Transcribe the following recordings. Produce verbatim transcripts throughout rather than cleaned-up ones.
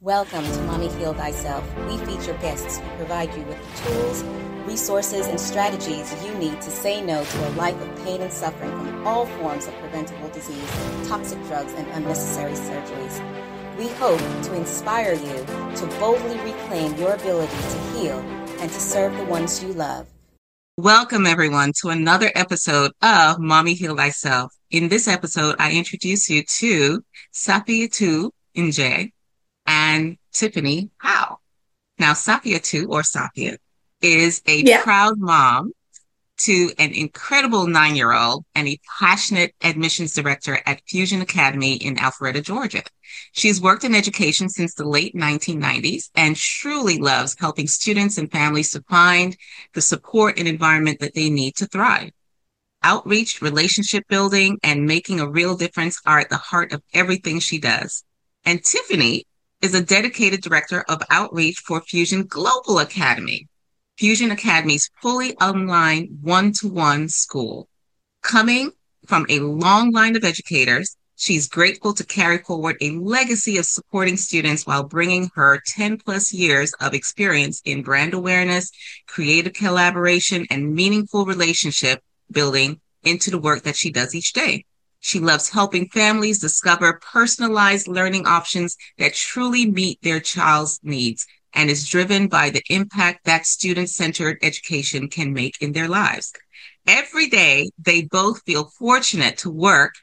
Welcome to Mommy Heal Thyself. We feature guests who provide you with the tools, resources, and strategies you need to say no to a life of pain and suffering from all forms of preventable disease, toxic drugs, and unnecessary surgeries. We hope to inspire you to boldly reclaim your ability to heal and to serve the ones you love. Welcome, everyone, to another episode of Mommy Heal Thyself. In this episode, I introduce you to Safiatou Njie and Tiffany Howe. Now, Safiatou, or Safia, is a Yeah. proud mom to an incredible nine-year-old and a passionate admissions director at Fusion Academy in Alpharetta, Georgia. She's worked in education since the late nineteen nineties and truly loves helping students and families to find the support and environment that they need to thrive. Outreach, relationship building, and making a real difference are at the heart of everything she does. And Tiffany is a dedicated director of outreach for Fusion Global Academy, Fusion Academy's fully online one-to-one school. Coming from a long line of educators, she's grateful to carry forward a legacy of supporting students while bringing her ten plus years of experience in brand awareness, creative collaboration, and meaningful relationship building into the work that she does each day. She loves helping families discover personalized learning options that truly meet their child's needs and is driven by the impact that student-centered education can make in their lives. Every day, they both feel fortunate to work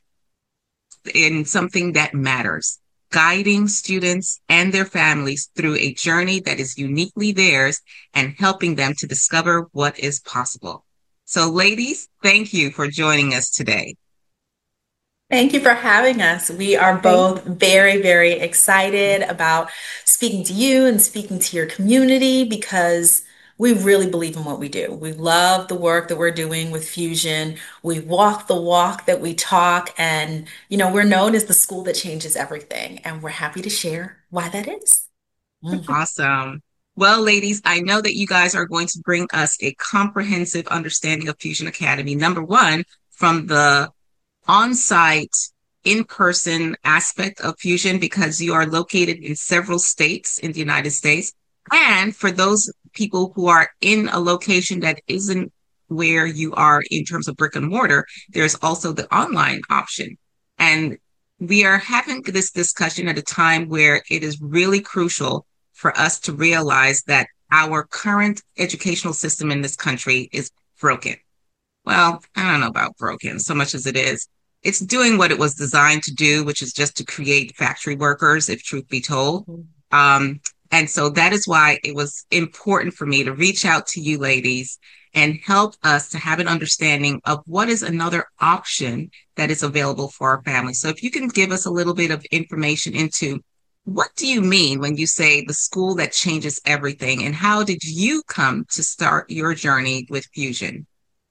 in something that matters, guiding students and their families through a journey that is uniquely theirs and helping them to discover what is possible. So, ladies, thank you for joining us today. Thank you for having us. We are both very, very excited about speaking to you and speaking to your community because we really believe in what we do. We love the work that we're doing with Fusion. We walk the walk that we talk, and you know, we're known as the school that changes everything, and we're happy to share why that is. Awesome. Well, ladies, I know that you guys are going to bring us a comprehensive understanding of Fusion Academy. Number one, from the on-site, in-person aspect of Fusion, because you are located in several states in the United States. And for those people who are in a location that isn't where you are in terms of brick and mortar, there's also the online option. And we are having this discussion at a time where it is really crucial for us to realize that our current educational system in this country is broken. Well, I don't know about broken so much as it is. It's doing what it was designed to do, which is just to create factory workers, if truth be told. Um, and so that is why it was important for me to reach out to you ladies and help us to have an understanding of what is another option that is available for our families. So if you can give us a little bit of information into what do you mean when you say the school that changes everything, and how did you come to start your journey with Fusion?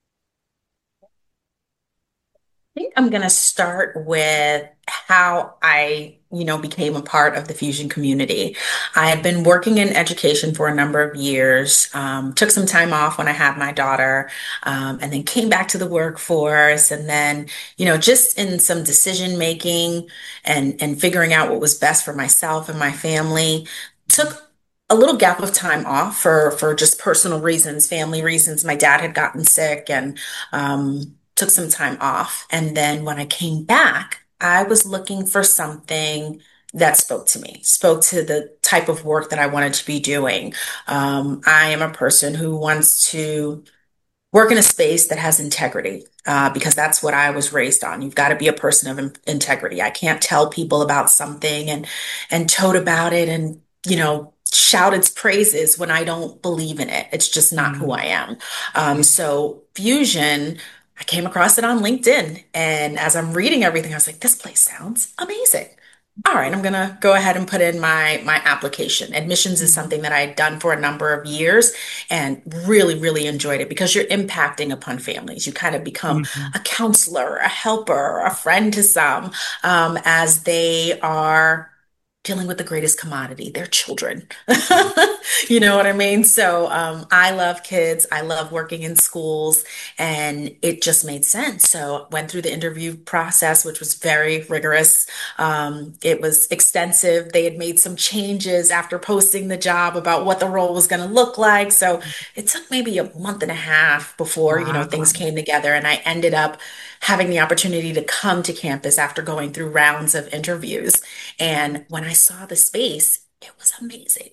I think I'm going to start with how I, you know, became a part of the Fusion community. I had been working in education for a number of years, um, took some time off when I had my daughter, um, and then came back to the workforce. And then, you know, just in some decision making and, and figuring out what was best for myself and my family, took a little gap of time off for, for just personal reasons, family reasons. My dad had gotten sick and, um, took some time off. And then when I came back, I was looking for something that spoke to me, spoke to the type of work that I wanted to be doing. Um, I am a person who wants to work in a space that has integrity, uh, because that's what I was raised on. You've got to be a person of in- integrity. I can't tell people about something and and tote about it and, you know, shout its praises when I don't believe in it. It's just not who I am. Um, so Fusion, I came across it on LinkedIn. And as I'm reading everything, I was like, this place sounds amazing. All right, I'm gonna go ahead and put in my my application. Admissions is something that I had done for a number of years and really, really enjoyed it because you're impacting upon families. You kind of become Mhm. a counselor, a helper, a friend to some, um, as they are dealing with the greatest commodity, their children. You know what I mean? So um, I love kids. I love working in schools, and it just made sense. So went through the interview process, which was very rigorous. Um, it was extensive. They had made some changes after posting the job about what the role was going to look like. So it took maybe a month and a half before, you know, things Wow. came together, and I ended up having the opportunity to come to campus after going through rounds of interviews. And when I saw the space, it was amazing.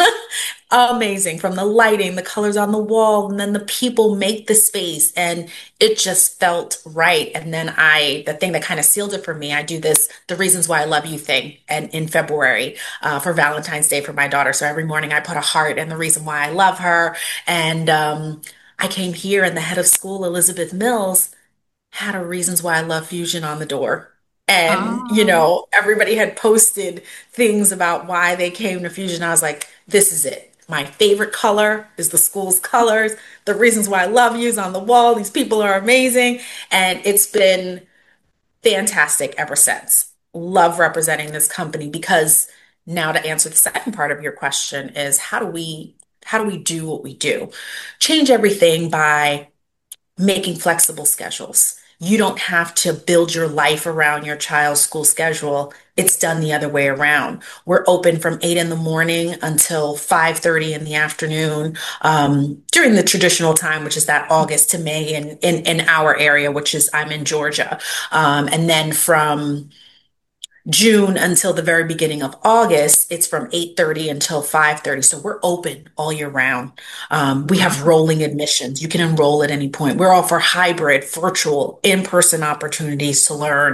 Amazing from the lighting, the colors on the wall, and then the people make the space, and it just felt right. And then I, the thing that kind of sealed it for me, I do this, the Reasons Why I Love You thing, and in February uh, for Valentine's Day for my daughter. So every morning I put a heart and the reason why I love her. And um, I came here, and the head of school, Elizabeth Mills, had a Reasons Why I Love Fusion on the door. And, you Oh. know, everybody had posted things about why they came to Fusion. I was like, this is it. My favorite color is the school's colors. The Reasons Why I Love You is on the wall. These people are amazing. And it's been fantastic ever since. Love representing this company because now to answer the second part of your question is how do we how do we do what we do? Change everything by making flexible schedules. You don't have to build your life around your child's school schedule. It's done the other way around. We're open from eight in the morning until five thirty in the afternoon um, during the traditional time, which is that August to May in, in, in our area, which is I'm in Georgia. Um, and then from June until the very beginning of August, it's from eight thirty until five thirty. So we're open all year round. Um, we have Wow. rolling admissions. You can enroll at any point. We're all for hybrid, virtual, in-person opportunities to learn.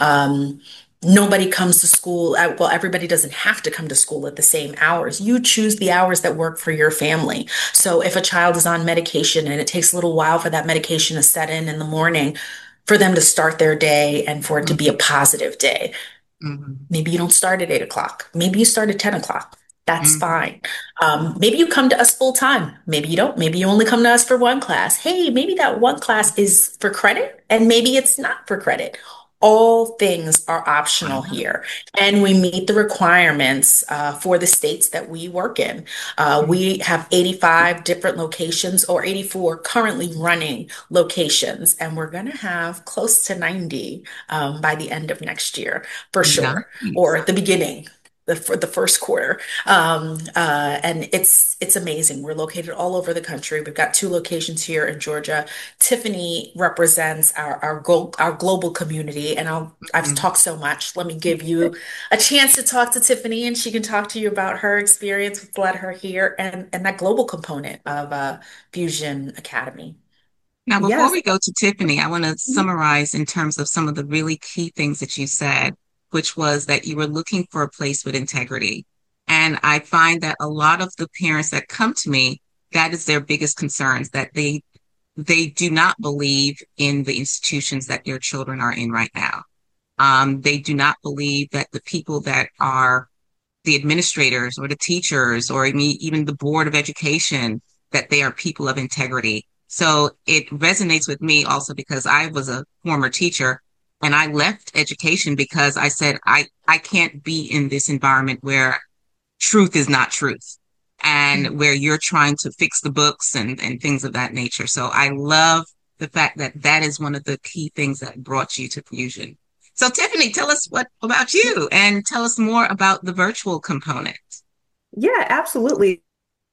Um, Nobody comes to school. uh, Well, everybody doesn't have to come to school at the same hours. You choose the hours that work for your family. So if a child is on medication and it takes a little while for that medication to set in in the morning, for them to start their day and for it to be a Mhm. positive day. Mhm. Maybe you don't start at eight o'clock. Maybe you start at ten o'clock. That's Mhm. fine. Um, maybe you come to us full time. Maybe you don't. Maybe you only come to us for one class. Hey, maybe that one class is for credit and maybe it's not for credit. All things are optional Wow. here, and we meet the requirements uh, for the states that we work in. Uh, we have eighty-five different locations, or eighty-four currently running locations, and we're going to have close to ninety um, by the end of next year for sure, or Nice. at the beginning, the for the first quarter. Um, uh, and it's it's amazing. We're located all over the country. We've got two locations here in Georgia. Tiffany represents our our, go, our global community, and I'll I've Mhm. talked so much. Let me give you a chance to talk to Tiffany, and she can talk to you about her experience with Let Her Hear and and that global component of uh, Fusion Academy. Now, before Yes. we go to Tiffany, I want to summarize in terms of some of the really key things that you said, which was that you were looking for a place with integrity. And I find that a lot of the parents that come to me, that is their biggest concerns, that they they do not believe in the institutions that their children are in right now. Um, they do not believe that the people that are the administrators or the teachers or even the board of education, that they are people of integrity. So it resonates with me also because I was a former teacher and I left education because I said, I, I can't be in this environment where truth is not truth and where you're trying to fix the books and, and things of that nature. So I love the fact that that is one of the key things that brought you to Fusion. So Tiffany, tell us what about you and tell us more about the virtual component. Yeah, absolutely.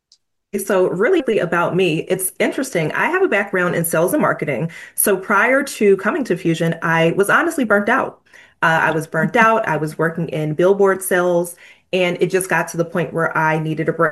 So, really about me, it's interesting. I have a background in sales and marketing. So, prior to coming to Fusion, I was honestly burnt out. Uh, I was burnt out. I was working in billboard sales, and it just got to the point where I needed a break.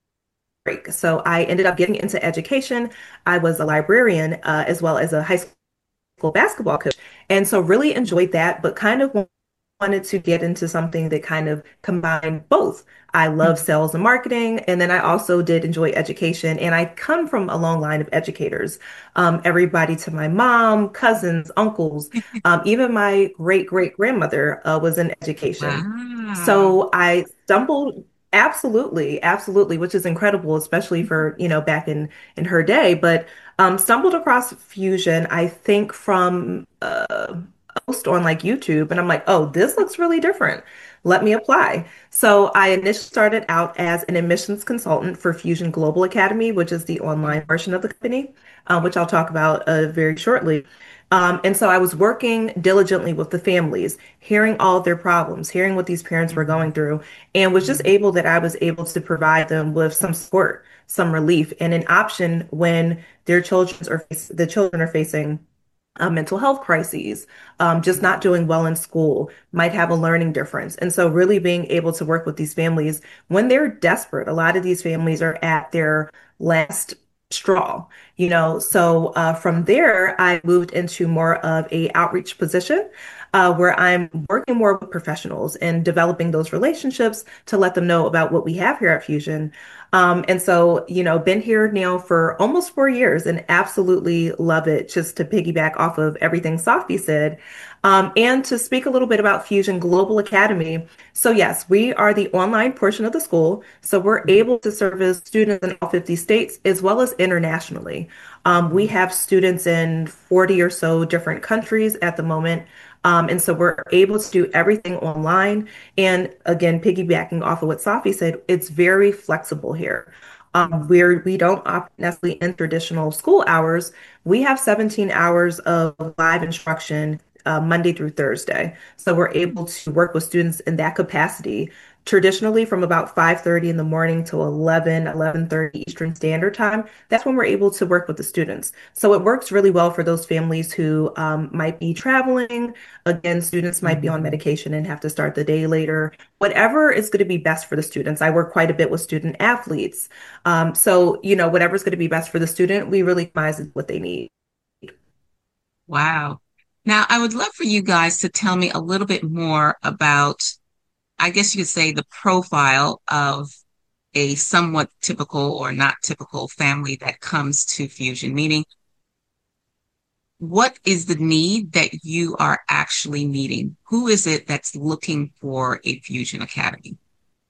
So, I ended up getting into education. I was a librarian, uh, as well as a high school basketball coach. And so, really enjoyed that, but kind of wanted to get into something that kind of combined both. I love sales and marketing, and then I also did enjoy education. And I come from a long line of educators. Um, everybody to my mom, cousins, uncles, um, even my great great grandmother uh, was in education. Wow. So I stumbled. Absolutely, absolutely, which is incredible, especially for, you know, back in in her day. But um, stumbled across Fusion, I think from uh, post on like YouTube, and I'm like, oh, this looks really different. let me apply. So I initially started out as an admissions consultant for Fusion Global Academy, which is the online version of the company, uh, which I'll talk about uh, very shortly. Um, and so I was working diligently with the families, hearing all of their problems, hearing what these parents were going through, and was just able that I was able to provide them with some support, some relief, and an option when their children are the children are facing uh, mental health crises, um, just not doing well in school, might have a learning difference. And so, really being able to work with these families when they're desperate. A lot of these families are at their last straw, you know. So, uh, from there, I moved into more of a outreach position. Uh, where I'm working more with professionals and developing those relationships to let them know about what we have here at Fusion. Um, and so, you know, been here now for almost four years and absolutely love it. Just to piggyback off of everything Sophie said, um, and to speak a little bit about Fusion Global Academy. So yes, we are the online portion of the school. So we're able to service students in all fifty states as well as internationally. Um, we have students in forty or so different countries at the moment. Um, and so we're able to do everything online. And again, piggybacking off of what Safi said, it's very flexible here. Um, where we don't operate necessarily in traditional school hours, we have seventeen hours of live instruction uh, Monday through Thursday. So we're able to work with students in that capacity. Traditionally, from about five thirty in the morning to eleven, eleven thirty Eastern Standard Time, that's when we're able to work with the students. So it works really well for those families who um, might be traveling. Again, students might be on medication and have to start the day later. Whatever is going to be best for the students. I work quite a bit with student athletes. Um, so, you know, whatever's going to be best for the student, we really customize what they need. Wow. Now, I would love for you guys to tell me a little bit more about, I guess you could say, the profile of a somewhat typical or not typical family that comes to Fusion, meaning what is the need that you are actually meeting? Who is it that's looking for a Fusion Academy?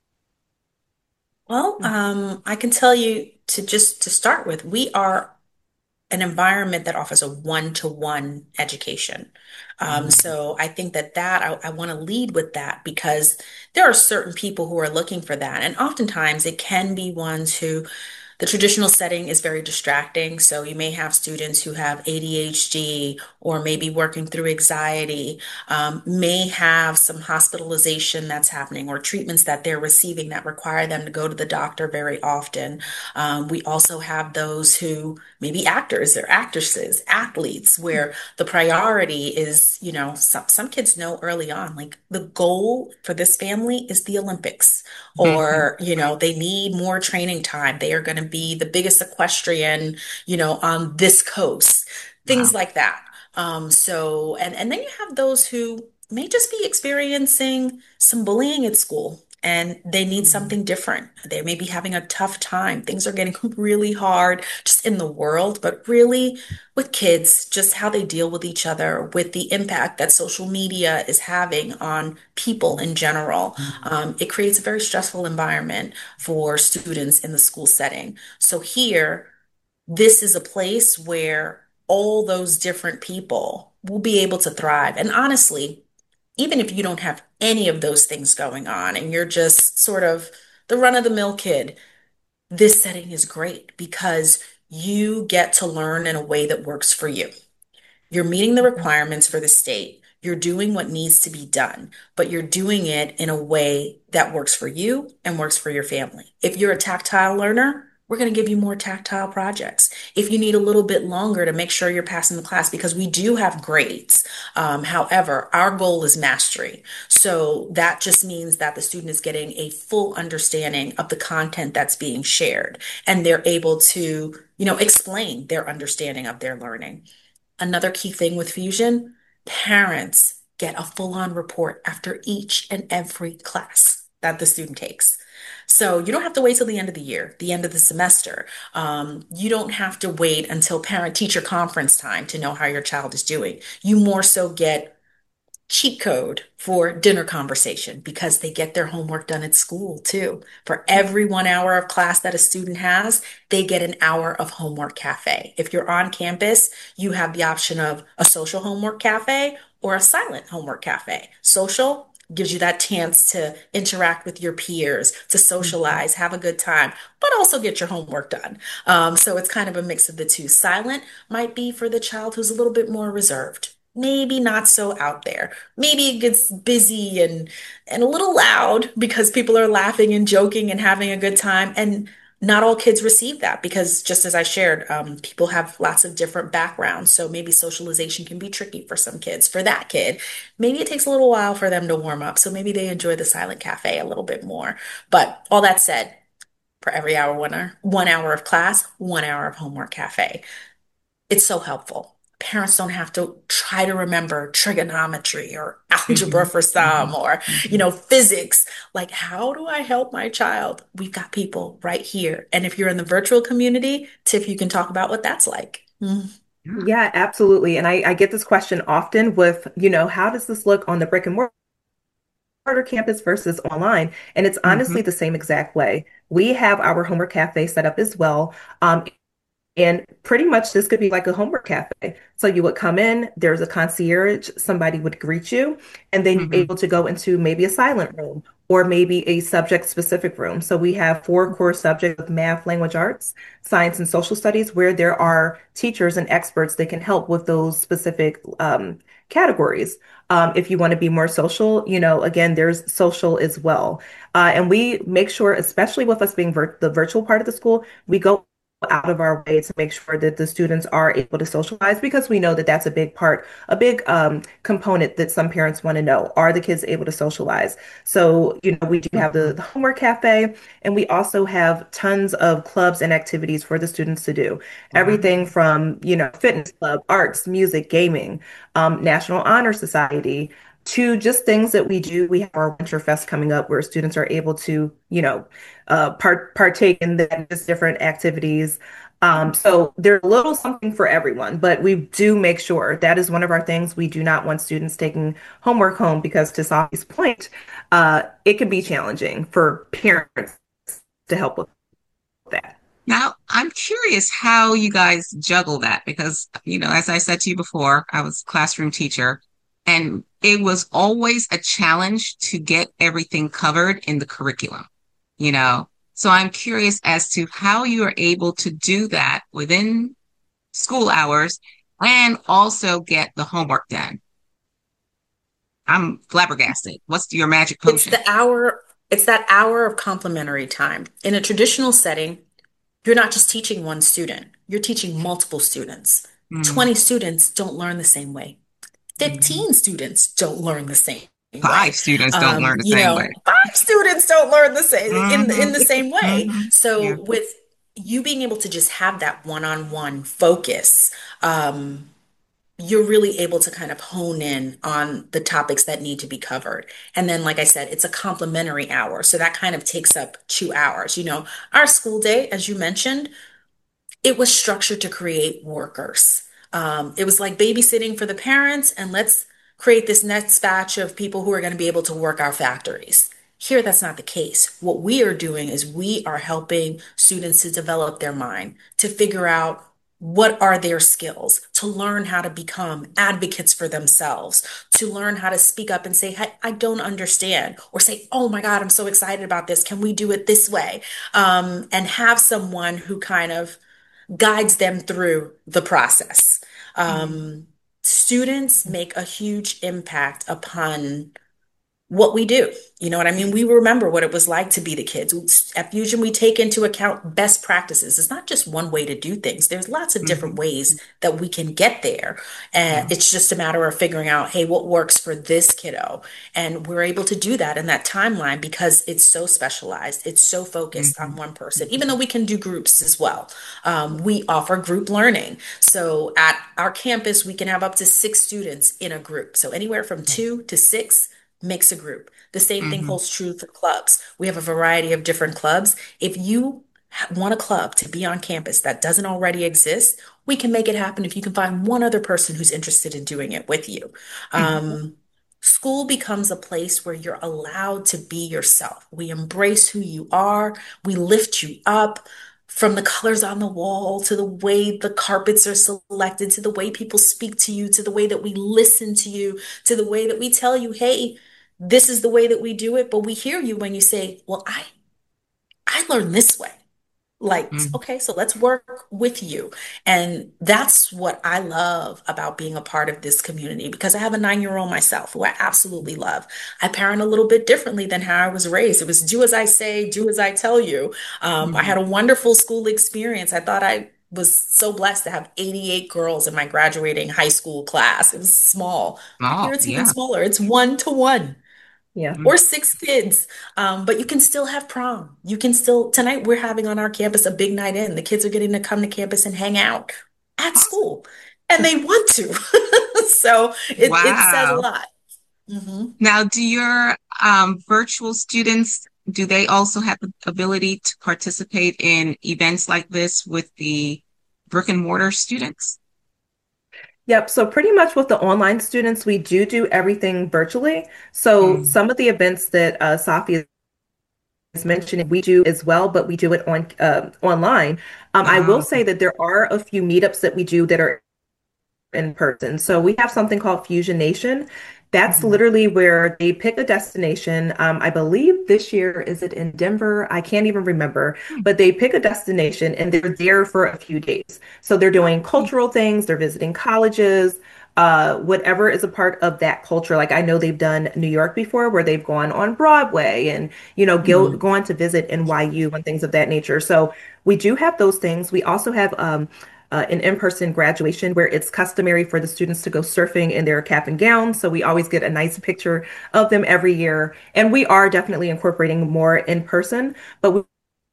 Well, um, I can tell you to just to start with, we are an environment that offers a one-to-one education. Um, so I think that that I, I want to lead with that because there are certain people who are looking for that, and oftentimes it can be ones who the traditional setting is very distracting. So you may have students who have A D H D or maybe working through anxiety, um, may have some hospitalization that's happening or treatments that they're receiving that require them to go to the doctor very often. Um, we also have those who may be actors or actresses, athletes, where the priority is, you know, some, some kids know early on, like the goal for this family is the Olympics, or, you know, they need more training time. They are going to be the biggest equestrian, you know, on this coast, things Wow. like that. Um, so, and, and then you have those who may just be experiencing some bullying at school and they need something different. They may be having a tough time. Things are getting really hard just in the world, but really with kids, just how they deal with each other, with the impact that social media is having on people in general. Um, it creates a very stressful environment for students in the school setting. So here, this is a place where all those different people will be able to thrive. And honestly, even if you don't have any of those things going on and you're just sort of the run of the mill kid, this setting is great because you get to learn in a way that works for you. You're meeting the requirements for the state. You're doing what needs to be done, but you're doing it in a way that works for you and works for your family. If you're a tactile learner, we're going to give you more tactile projects. If you need a little bit longer to make sure you're passing the class, because we do have grades. Um, however, our goal is mastery. So that just means that the student is getting a full understanding of the content that's being shared, and they're able to, you know, explain their understanding of their learning. Another key thing with Fusion, parents get a full-on report after each and every class that the student takes. So you don't have to wait till the end of the year, the end of the semester. Um, you don't have to wait until parent-teacher conference time to know how your child is doing. You more so get cheat code for dinner conversation because they get their homework done at school too. For every one hour of class that a student has, they get an hour of homework cafe. If you're on campus, you have the option of a social homework cafe or a silent homework cafe. Social, gives you that chance to interact with your peers, to Mhm. socialize, have a good time, but also get your homework done. Um, so it's kind of a mix of the two. Silent might be for the child who's a little bit more reserved. Maybe not so out there. Maybe it gets busy and and a little loud because people are laughing and joking and having a good time. And not all kids receive that because, just as I shared, um, people have lots of different backgrounds. So maybe socialization can be tricky for some kids. For that kid, maybe it takes a little while for them to warm up. So maybe they enjoy the silent cafe a little bit more. But all that said, for every hour, one hour, one hour of class, one hour of homework cafe. It's so helpful. Parents don't have to try to remember trigonometry or algebra Mhm. for some Mhm. or, you Mhm. know, physics. Like, how do I help my child? We've got people right here. And if you're in the virtual community, Tiff, you can talk about what that's like. Mm. Yeah. Yeah, absolutely. And I, I get this question often with, you know, how does this look on the brick and mortar campus versus online? And it's Mhm. honestly the same exact way. We have our homework cafe set up as well. Um, And pretty much this could be like a homework cafe. So you would come in, there's a concierge, somebody would greet you, and then you're Mhm. able to go into maybe a silent room or maybe a subject specific room. So we have four core subjects of math, language arts, science, and social studies where there are teachers and experts that can help with those specific um, categories. Um, if you want to be more social, you know, again, there's social as well. Uh, and we make sure, especially with us being vir the virtual part of the school, we go out of our way to make sure that the students are able to socialize because we know that that's a big part, a big um, component that some parents want to know. Are the kids able to socialize? So, you know, we do have the, Mhm. the homework cafe, and we also have tons of clubs and activities for the students to do. Wow. Everything from, you know, fitness club, arts, music, gaming, um, National Honor Society, to just things that we do. We have our Winter Fest coming up where students are able to, you know, uh, part partake in the just different activities. Um, so there's a little something for everyone, but we do make sure that is one of our things. We do not want students taking homework home because, to Safi's point, uh, it can be challenging for parents to help with that. Now, I'm curious how you guys juggle that because, you know, as I said to you before, I was a classroom teacher and it was always a challenge to get everything covered in the curriculum, you know. So I'm curious as to how you are able to do that within school hours and also get the homework done. I'm flabbergasted. What's your magic It's potion? the hour, it's that hour of complementary time. In a traditional setting, you're not just teaching one student, you're teaching multiple students. Mm, twenty students don't learn the same way. mhm. fifteen students don't learn the same Five way. students don't Um, learn the you same know, way. five students don't learn the same in Hmm. in the same way. Hmm. So Yeah. with you being able to just have that one-on-one focus, um, you're really able to kind of hone in on the topics that need to be covered. And then, like I said, it's a complementary hour. So that kind of takes up two hours. You know, our school day, as you mentioned, it was structured to create workers. Um, it was like babysitting for the parents, and let's create this next batch of people who are going to be able to work our factories. Here, that's not the case. What we are doing is we are helping students to develop their mind, to figure out what are their skills, to learn how to become advocates for themselves, to learn how to speak up and say, hey, I don't understand, or say, oh my God, I'm so excited about this. Can we do it this way? Um, and have someone who kind of guides them through the process. Mhm. Um, Students make a huge impact upon what we do. You know what I mean? We remember what it was like to be the kids. At Fusion, we take into account best practices. It's not just one way to do things. There's lots of different Mhm. ways that we can get there. And Yeah. it's just a matter of figuring out, hey, what works for this kiddo? And we're able to do that in that timeline because it's so specialized. It's so focused on Mhm. one person, even though Mhm. we can do groups as well. Um, we offer group learning. So at our campus, we can have up to six students in a group. So anywhere from two to six makes a group. The same thing Mhm. holds true for clubs. We have a variety of different clubs. If you ha- want a club to be on campus that doesn't already exist, we can make it happen if you can find one other person who's interested in doing it with you. Mhm. Um, School becomes a place where you're allowed to be yourself. We embrace who you are, we lift you up. From the colors on the wall to the way the carpets are selected, to the way people speak to you, to the way that we listen to you, to the way that we tell you, hey, this is the way that we do it, but we hear you when you say, well, I I learned this way. Like, Mm. okay, so let's work with you. And that's what I love about being a part of this community because I have a nine-year-old myself who I absolutely love. I parent a little bit differently than how I was raised. It was do as I say, do as I tell you. Um, I had Mhm. a wonderful school experience. I thought I was so blessed to have eighty-eight girls in my graduating high school class. It was small, but Oh, here it's even yeah. smaller. It's one to one Yeah. Mm. or six kids. Um, but you can still have prom. You can still, tonight we're having on our campus a big night in. The kids are getting to come to campus and hang out at Awesome. school, and they want to. So it, it says a Wow. lot. Mhm. Now, do your um, virtual students, do they also have the ability to participate in events like this with the brick and mortar students? Yep. So pretty much with the online students, we do do everything virtually. So Mm. some of the events that uh, Safi is mentioning, we do as well, but we do it on uh, online. Um, I will Oh, say that there are a few meetups that we do that are in person. So we have something called Fusion Nation. That's mhm. literally where they pick a destination. Um, I believe this year, is it in Denver? I can't even remember, but they pick a destination and they're there for a few days. So they're doing cultural things, they're visiting colleges, uh, whatever is a part of that culture. Like I know they've done New York before where they've gone on Broadway and, you know, go, Mhm. gone to visit N Y U and things of that nature. So we do have those things. We also have um, uh, an in-person graduation where it's customary for the students to go surfing in their cap and gown. So we always get a nice picture of them every year. And we are definitely incorporating more in person, but we,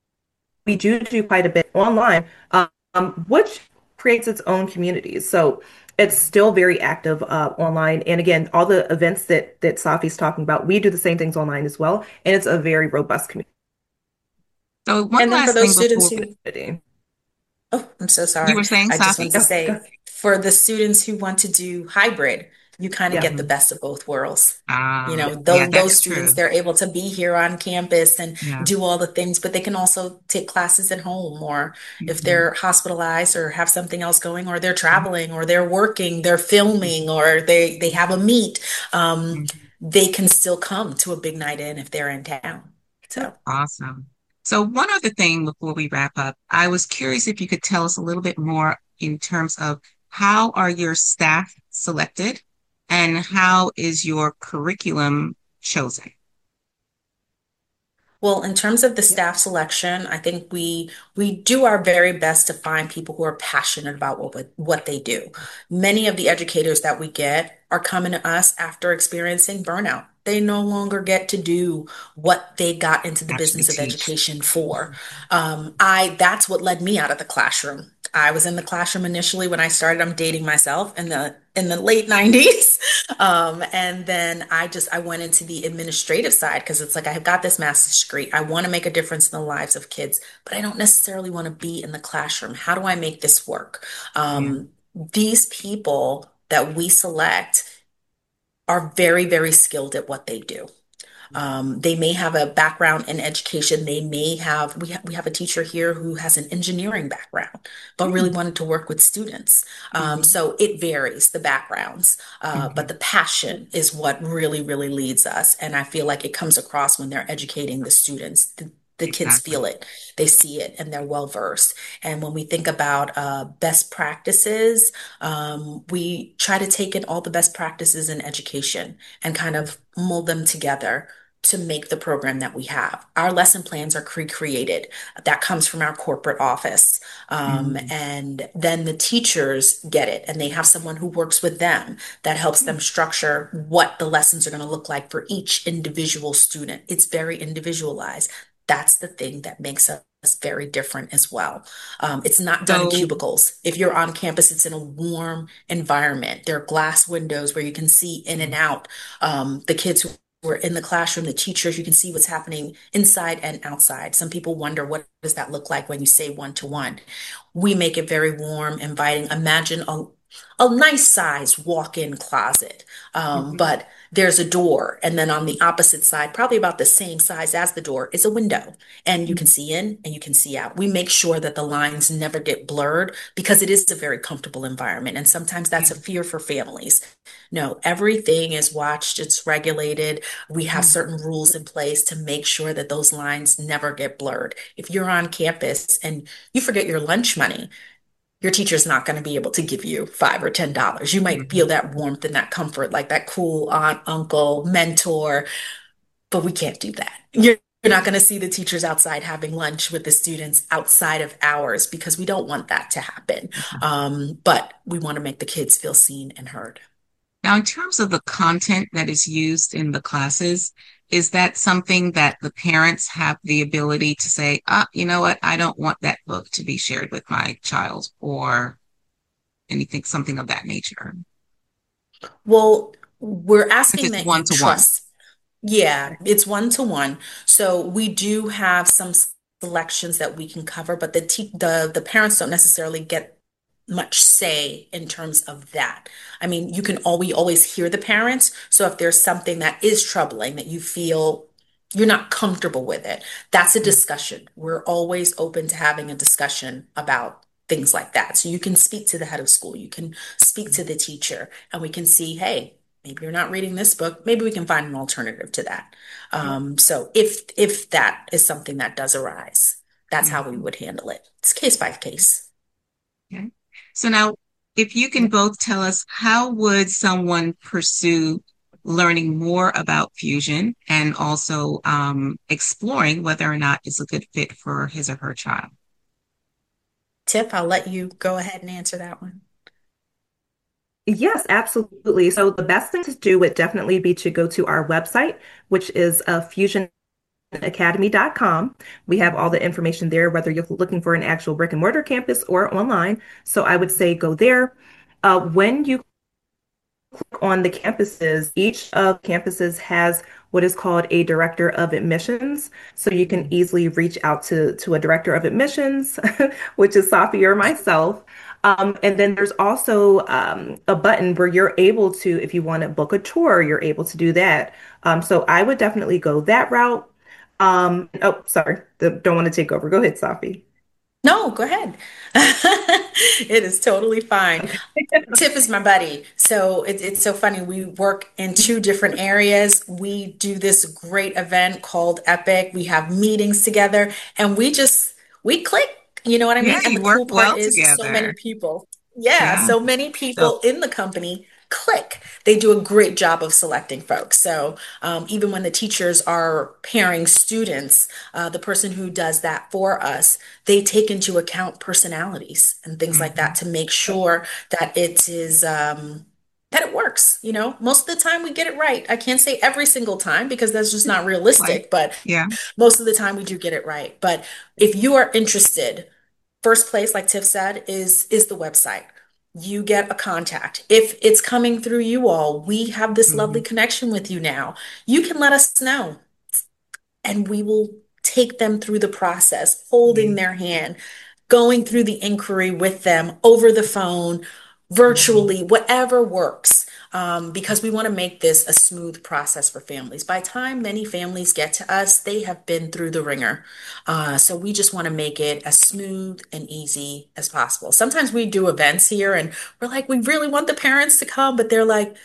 we do do quite a bit online, um, which creates its own communities. So it's still very active uh, online. And again, all the events that that Safi's talking about, we do the same things online as well. And it's a very robust So one And then for last those thing students before who community. Oh, I'm so you sorry. were saying, I just Safi? want to Oh, say go. for the students who want to do hybrid, you kind of Yeah. get the Mhm. best of both worlds. You Ah, know, yeah, those those that's students, true. they're able to be here on campus and Yeah. do all the things, but they can also take classes at home, or if Mhm. they're hospitalized or have something else going, or they're traveling, or they're working, they're filming, or they they have a meet, um, Mhm. they can still come to a big night in if they're in town. So. Awesome. So one other thing before we wrap up, I was curious if you could tell us a little bit more in terms of how are your staff selected and how is your curriculum chosen? Well, in terms of the staff selection, I think we we do our very best to find people who are passionate about what what they do. Many of the educators that we get are coming to us after experiencing burnout. They no longer get to do what they got into the Actually business of teach. education for. Um, I That's what led me out of the classroom. I was in the classroom initially when I started. I'm dating myself in the in the late nineties. Um, and then I just I went into the administrative side because it's like I have got this master's degree. I want to make a difference in the lives of kids, but I don't necessarily want to be in the classroom. How do I make this work? Yeah. Um, these people that we select are very, very skilled at what they do. Um, they may have a background in education. They may have, we, ha we have a teacher here who has an engineering background, but really Mm. wanted to work with students. Um, Mhm. so it varies, the backgrounds, uh, but Mhm. the passion is what really, really leads us. And I feel like it comes across when they're educating the students. The, the kids Exactly. feel it, they see it, and they're well versed. And when we think about uh, best practices, um, we try to take in all the best practices in education and kind of mold them together to make the program that we have. Our lesson plans are pre-created. That comes from our corporate office. Um, Mhm. and then the teachers get it and they have someone who works with them that helps them structure what the lessons are going to look like for each individual student. It's very individualized. That's the thing that makes us very different as well. Um, it's not done in So, cubicles. If you're on campus, it's in a warm environment. There are glass windows where you can see in and out. Um, the kids who we're in the classroom, the teachers, you can see what's happening inside and outside. Some people wonder, what does that look like when you say one to one? We make it very warm, inviting. Imagine a a nice size walk-in closet. Um, Mhm. but there's a door, and then on the opposite side, probably about the same size as the door, is a window. And you can see in and you can see out. We make sure that the lines never get blurred because it is a very comfortable environment. And sometimes that's a Yeah. fear for families. No, everything is watched, it's regulated. We have Mm. certain rules in place to make sure that those lines never get blurred. If you're on campus and you forget your lunch money, your teacher's not going to be able to give you five or ten dollars. You might Mhm. feel that warmth and that comfort, like that cool aunt, uncle, mentor, but we can't do that. You're you're not going to see the teachers outside having lunch with the students outside of hours because we don't want that to happen. Um, but we want to make the kids feel seen and heard. Now, in terms of the content that is used in the classes, is that something that the parents have the ability to say, ah, you know what, I don't want that book to be shared with my child or anything, something of that nature? Well, we're If asking it's that one you to one. trust. Yeah, it's one to one. So we do have some selections that we can cover, but the te the the parents don't necessarily get much say in terms of that. I mean, you can always always hear the parents. So if there's something that is troubling that you feel you're not comfortable with it, that's a discussion. We're always open to having a discussion about things like that. So you can speak to the head of school, you can speak to the teacher, and we can see, hey, maybe you're not reading this book. Maybe we can find an alternative to that. Yeah. Um, so if if that is something that does arise, that's Yeah. how we would handle it. It's case by case. Okay. So now, if you can both tell us, how would someone pursue learning more about fusion and also um, exploring whether or not it's a good fit for his or her child? Tip, I'll let you go ahead and answer that one. Yes, absolutely. So the best thing to do would definitely be to go to our website, which is uh, fusion academy dot com. We have all the information there, whether you're looking for an actual brick and mortar campus or online. So I would say go there. Uh, when you on the campuses, each of campuses has what is called a director of admissions. So you can Mhm. easily reach out to, to a director of admissions, which is Safi or myself. Um, and then there's also um, a button where you're able to, if you want to book a tour, you're able to do that. Um, so I would definitely go that route. Um, oh, sorry, don't want to take over. Go ahead, Safi. No, go ahead. It is totally fine. Okay. Tiff is my buddy. So it, it's so funny. We work in two different areas. We do this great event called Epic. We have meetings together and we just, we click. You know what I Yeah, mean? And you the work cool part well is so many together. people. Yeah, Yeah. so many So, people in the company click. They do a great job of selecting folks. So um, even when the teachers are pairing students, uh, the person who does that for us, they take into account personalities and things like that mhm. to make sure that it is um, that it works. You know, most of the time we get it right. I can't say every single time because that's just not Like, realistic, but yeah. most of the time we do get it right. But if you are interested, first place, like Tiff said, is is the website. You get a contact. If it's coming through you all, we have this lovely Mhm. connection with you now. You can let us know and we will take them through the process, holding Yeah. their hand, going through the inquiry with them over the phone, Mhm. virtually, whatever works. Um, because we want to make this a smooth process for families. By the time many families get to us, they have been through the ringer. Uh, so we just want to make it as smooth and easy as possible. Sometimes we do events here and we're like, we really want the parents to come, but they're like,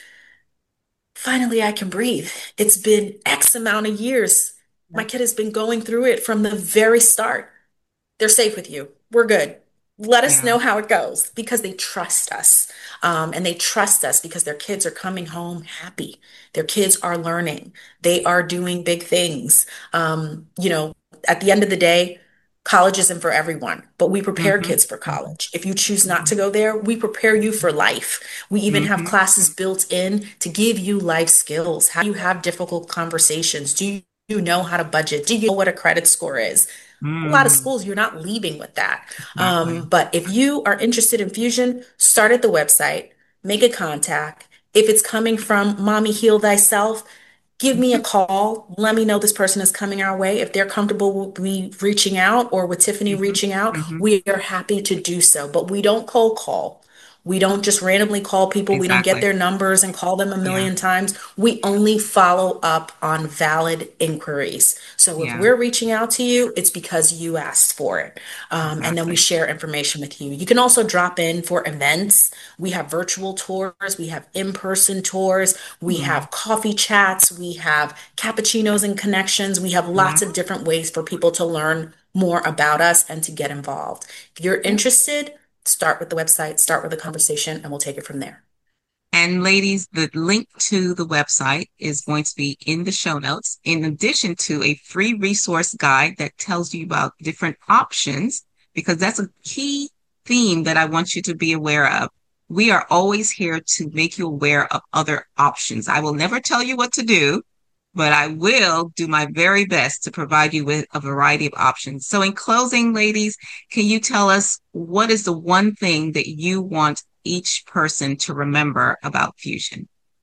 finally, I can breathe. It's been X amount of years. My kid has been going through it from the very start. They're safe with you. We're good. Let us Yeah. know how it goes because they trust us. Um, and they trust us because their kids are coming home happy. Their kids are learning. They are doing big things. Um, you know, at the end of the day, college isn't for everyone, but we prepare Mhm. kids for Mhm. college. If you choose not Mhm. to go there, we prepare you for life. We even have Mhm. classes built in to give you life skills. How do you have difficult conversations? Do you, you know how to budget? Do you know what a credit score is? A lot of Mm. schools, you're not leaving with that. Um, Exactly. but if you are interested in Fusion, start at the website, make a contact. If it's coming from Mommy Heal Thyself, give me a Mhm. call. Let me know this person is coming our way. If they're comfortable with me reaching out or with Tiffany Mhm. reaching out, Mhm. we are happy to do so. But we don't cold call. We don't just randomly call people. We don't get Exactly. their numbers and call them a Yeah. million times. We only follow up on valid inquiries. So if Yeah. we're reaching out to you, it's because you asked for it. Um, and then we Exactly. share information with you. You can also drop in for events. We have virtual tours, we have in-person tours, we Mhm. have coffee chats, we have cappuccinos and connections. We have lots of Wow. different ways for people to learn more about us and to get involved. If you're Yeah. interested, start with the website, start with the conversation, and we'll take it from there. And ladies, the link to the website is going to be in the show notes, in addition to a free resource guide that tells you about different options, because that's a key theme that I want you to be aware of. We are always here to make you aware of other options. I will never tell you what to do, but I will do my very best to provide you with a variety of options. So in closing, ladies, can you tell us what is the one thing that you want each person to remember about Fusion?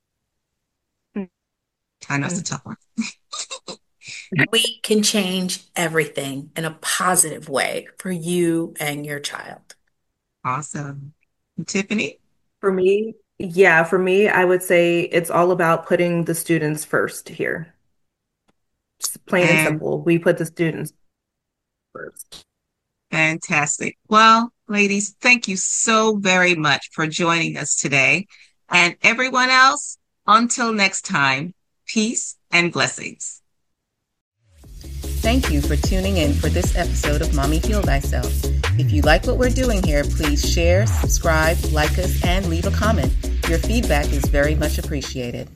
I know it's a tough one. We can change everything in a positive way for you and your child. Awesome. Tiffany? For me, yeah, for me, I would say it's all about putting the students first here. Just plain and And simple. We put the students first. fantastic. Well, ladies, thank you so very much for joining us today. And everyone else, until next time, peace and blessings. Thank you for tuning in for this episode of Mommy Heal Thyself. If you like what we're doing here, please share, subscribe, like us, and leave a comment. Your feedback is very much appreciated.